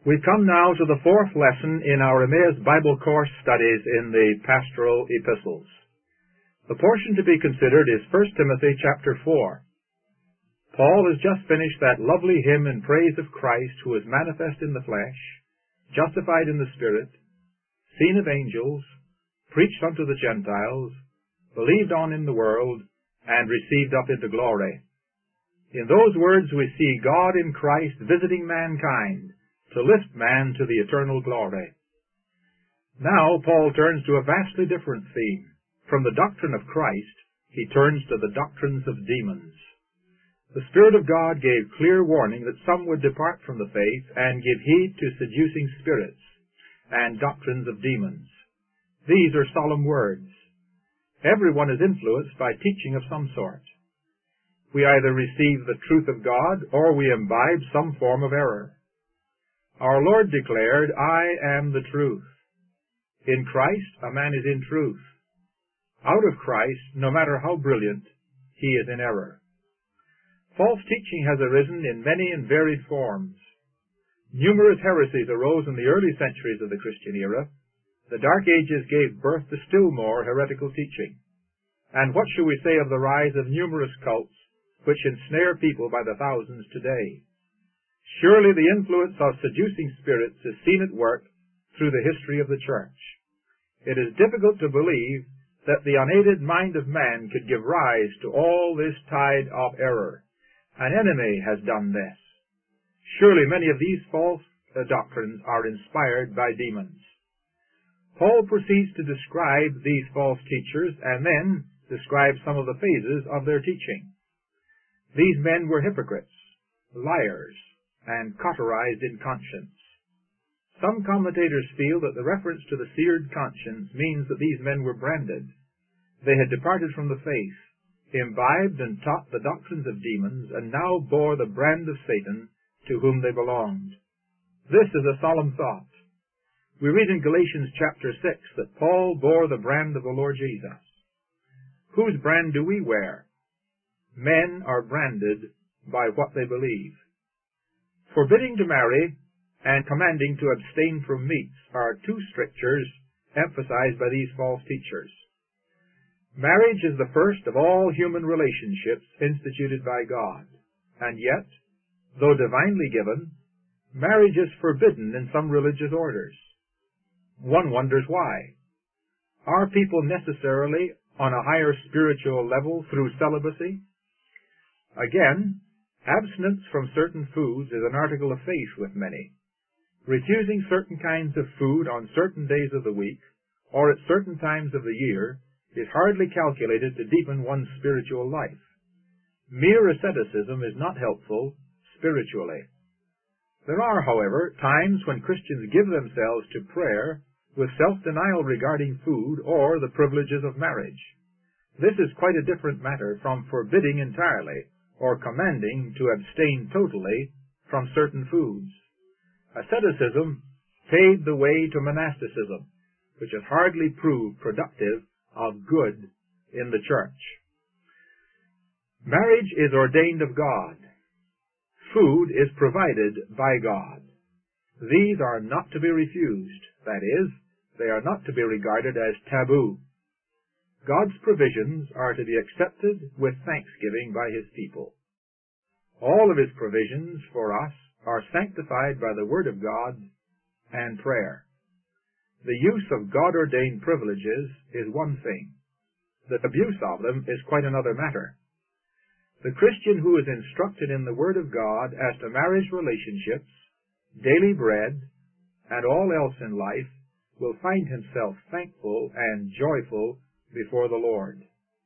We come now to the fourth lesson in our Emmaus Bible course studies in the pastoral epistles. The portion to be considered is 1 Timothy chapter 4. Paul has just finished that lovely hymn in praise of Christ, who is manifest in the flesh, justified in the Spirit, seen of angels, preached unto the Gentiles, believed on in the world, and received up into glory. In those words we see God in Christ visiting mankind to lift man to the eternal glory. Now Paul turns to a vastly different theme. From the doctrine of Christ, he turns to the doctrines of demons. The Spirit of God gave clear warning that some would depart from the faith and give heed to seducing spirits and doctrines of demons. These are solemn words. Everyone is influenced by teaching of some sort. We either receive the truth of God or we imbibe some form of error. Our Lord declared, "I am the truth." In Christ, a man is in truth. Out of Christ, no matter how brilliant, he is in error. False teaching has arisen in many and varied forms. Numerous heresies arose in the early centuries of the Christian era. The Dark Ages gave birth to still more heretical teaching. And what shall we say of the rise of numerous cults which ensnare people by the thousands today? Surely the influence of seducing spirits is seen at work through the history of the Church. It is difficult to believe that the unaided mind of man could give rise to all this tide of error. An enemy has done this. Surely many of these false doctrines are inspired by demons. Paul proceeds to describe these false teachers and then describe some of the phases of their teaching. These men were hypocrites, liars, and cauterized in conscience. Some commentators feel that the reference to the seared conscience means that these men were branded. They had departed from the faith, imbibed and taught the doctrines of demons, and now bore the brand of Satan to whom they belonged. This is a solemn thought. We read in Galatians chapter 6 that Paul bore the brand of the Lord Jesus. Whose brand do we wear? Men are branded by what they believe. Forbidding to marry and commanding to abstain from meats are two strictures emphasized by these false teachers. Marriage is the first of all human relationships instituted by God, and yet, though divinely given, marriage is forbidden in some religious orders. One wonders why. Are people necessarily on a higher spiritual level through celibacy? Again, abstinence from certain foods is an article of faith with many. Refusing certain kinds of food on certain days of the week or at certain times of the year is hardly calculated to deepen one's spiritual life. Mere asceticism is not helpful spiritually. There are, however, times when Christians give themselves to prayer with self-denial regarding food or the privileges of marriage. This is quite a different matter from forbidding entirely or commanding to abstain totally from certain foods. Asceticism paved the way to monasticism, which has hardly proved productive of good in the Church. Marriage is ordained of God. Food is provided by God. These are not to be refused. That is, they are not to be regarded as taboo. God's provisions are to be accepted with thanksgiving by His people. All of His provisions for us are sanctified by the Word of God and prayer. The use of God-ordained privileges is one thing. The abuse of them is quite another matter. The Christian who is instructed in the Word of God as to marriage relationships, daily bread, and all else in life will find himself thankful and joyful before the Lord.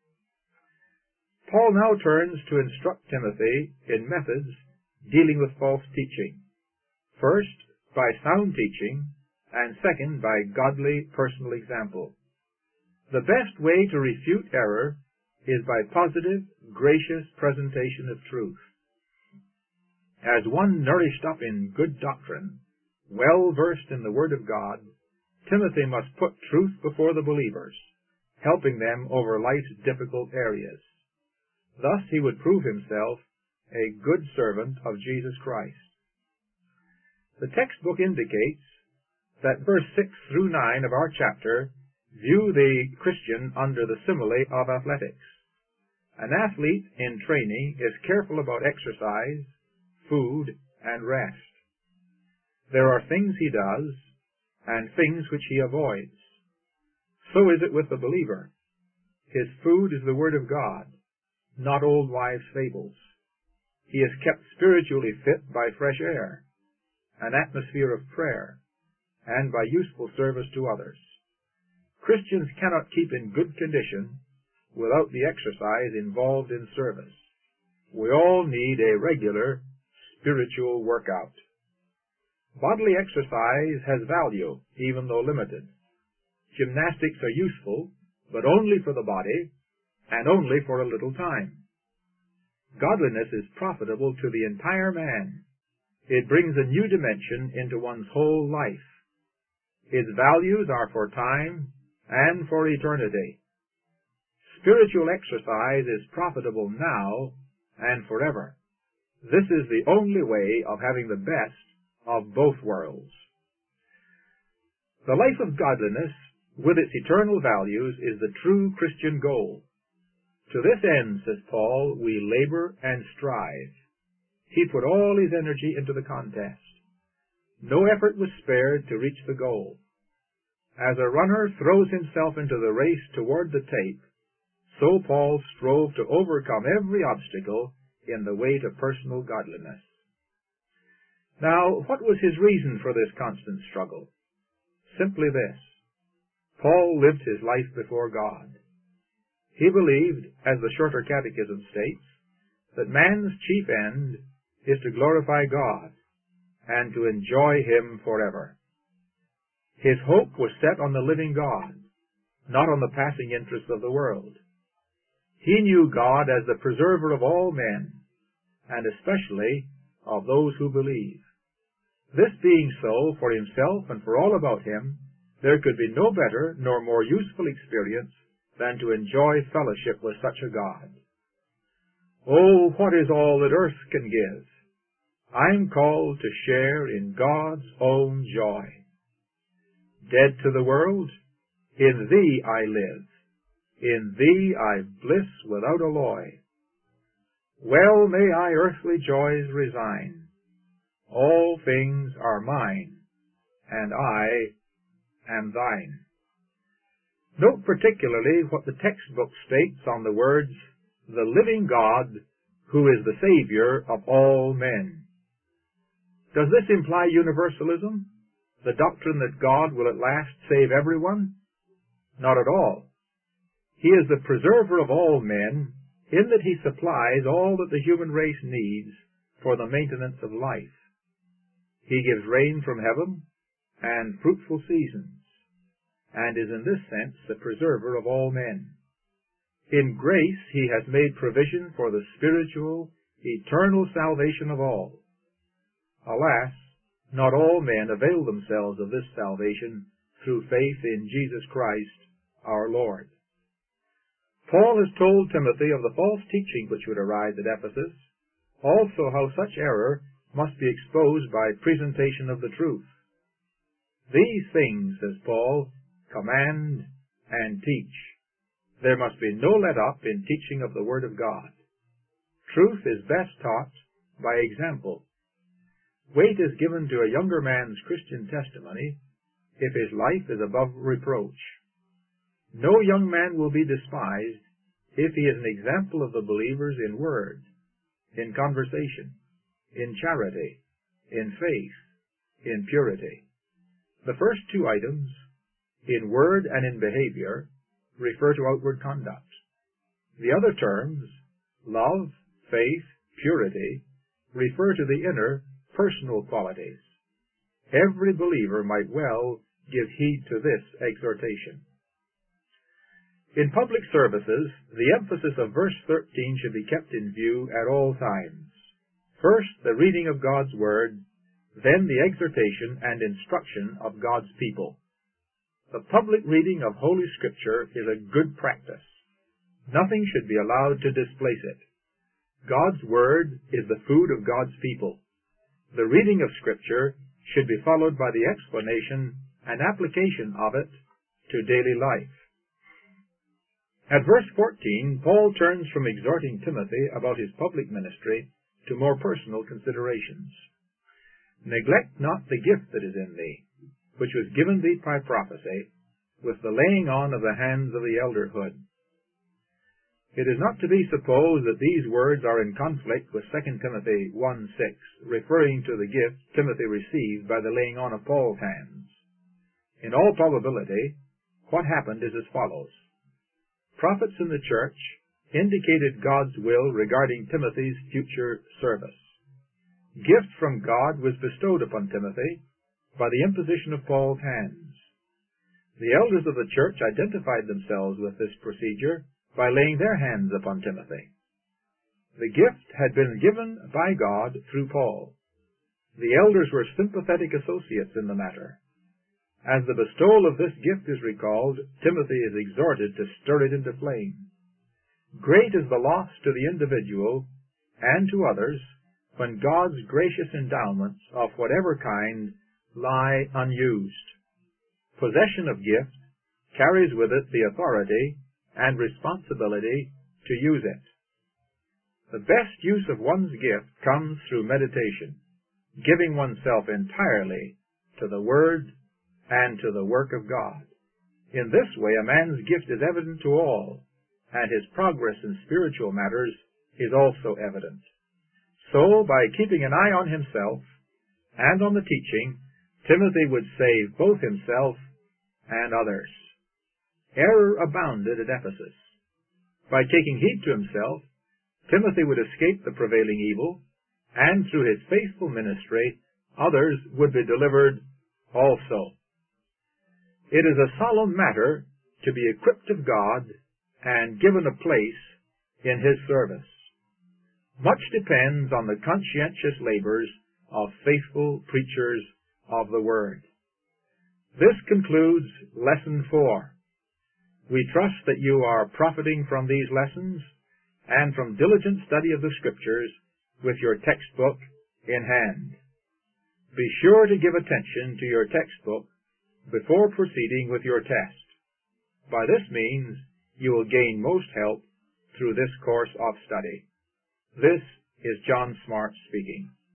Paul now turns to instruct Timothy in methods dealing with false teaching. First, by sound teaching, and second, by godly personal example. The best way to refute error is by positive, gracious presentation of truth. As one nourished up in good doctrine, well versed in the Word of God, Timothy must put truth before the believers, helping them over life's difficult areas. Thus he would prove himself a good servant of Jesus Christ. The textbook indicates that verse 6 through 9 of our chapter view the Christian under the simile of athletics. An athlete in training is careful about exercise, food, and rest. There are things he does and things which he avoids. So is it with the believer. His food is the Word of God, not old wives' fables. He is kept spiritually fit by fresh air, an atmosphere of prayer, and by useful service to others. Christians cannot keep in good condition without the exercise involved in service. We all need a regular spiritual workout. Bodily exercise has value, even though limited. Gymnastics are useful, but only for the body, and only for a little time. Godliness is profitable to the entire man. It brings a new dimension into one's whole life. Its values are for time and for eternity. Spiritual exercise is profitable now and forever. This is the only way of having the best of both worlds. The life of godliness, with its eternal values, is the true Christian goal. To this end, says Paul, we labor and strive. He put all his energy into the contest. No effort was spared to reach the goal. As a runner throws himself into the race toward the tape, so Paul strove to overcome every obstacle in the way to personal godliness. Now, what was his reason for this constant struggle? Simply this: Paul lived his life before God. He believed, as the Shorter Catechism states, that man's chief end is to glorify God and to enjoy Him forever. His hope was set on the living God, not on the passing interests of the world. He knew God as the preserver of all men, and especially of those who believe. This being so for himself and for all about him, there could be no better nor more useful experience than to enjoy fellowship with such a God. Oh, what is all that earth can give? I'm called to share in God's own joy. Dead to the world, in Thee I live. In Thee I've bliss without alloy. Well may I earthly joys resign. All things are mine, and I am Thine. Note particularly what the textbook states on the words, the living God, who is the Savior of all men. Does this imply universalism? The doctrine that God will at last save everyone? Not at all. He is the preserver of all men, in that He supplies all that the human race needs for the maintenance of life. He gives rain from heaven and fruitful seasons, and is in this sense the preserver of all men. In grace He has made provision for the spiritual, eternal salvation of all. Alas, not all men avail themselves of this salvation through faith in Jesus Christ, our Lord. Paul has told Timothy of the false teaching which would arise at Ephesus, also how such error must be exposed by presentation of the truth. These things, says Paul, command and teach. There must be no let-up in teaching of the Word of God. Truth is best taught by example. Weight is given to a younger man's Christian testimony if his life is above reproach. No young man will be despised if he is an example of the believers in word, in conversation, in charity, in faith, in purity. The first two items, in word and in behavior, refer to outward conduct. The other terms, love, faith, purity, refer to the inner, personal qualities. Every believer might well give heed to this exhortation. In public services, the emphasis of verse 13 should be kept in view at all times. First, the reading of God's Word, then the exhortation and instruction of God's people. The public reading of Holy Scripture is a good practice. Nothing should be allowed to displace it. God's Word is the food of God's people. The reading of Scripture should be followed by the explanation and application of it to daily life. At verse 14, Paul turns from exhorting Timothy about his public ministry to more personal considerations. Neglect not the gift that is in thee, which was given thee by prophecy, with the laying on of the hands of the elderhood. It is not to be supposed that these words are in conflict with 2 Timothy 1:6, referring to the gift Timothy received by the laying on of Paul's hands. In all probability, what happened is as follows. Prophets in the church indicated God's will regarding Timothy's future service. Gift from God was bestowed upon Timothy by the imposition of Paul's hands. The elders of the church identified themselves with this procedure by laying their hands upon Timothy. The gift had been given by God through Paul. The elders were sympathetic associates in the matter. As the bestowal of this gift is recalled, Timothy is exhorted to stir it into flame. Great is the loss to the individual and to others when God's gracious endowments of whatever kind lie unused. Possession of gift carries with it the authority and responsibility to use it. The best use of one's gift comes through meditation, giving oneself entirely to the Word and to the work of God. In this way, a man's gift is evident to all, and his progress in spiritual matters is also evident. So, by keeping an eye on himself and on the teaching, Timothy would save both himself and others. Error abounded at Ephesus. By taking heed to himself, Timothy would escape the prevailing evil, and through his faithful ministry, others would be delivered also. It is a solemn matter to be equipped of God and given a place in His service. Much depends on the conscientious labors of faithful preachers of the Word. This concludes Lesson 4. We trust that you are profiting from these lessons and from diligent study of the Scriptures with your textbook in hand. Be sure to give attention to your textbook before proceeding with your test. By this means, you will gain most help through this course of study. This is John Smart speaking.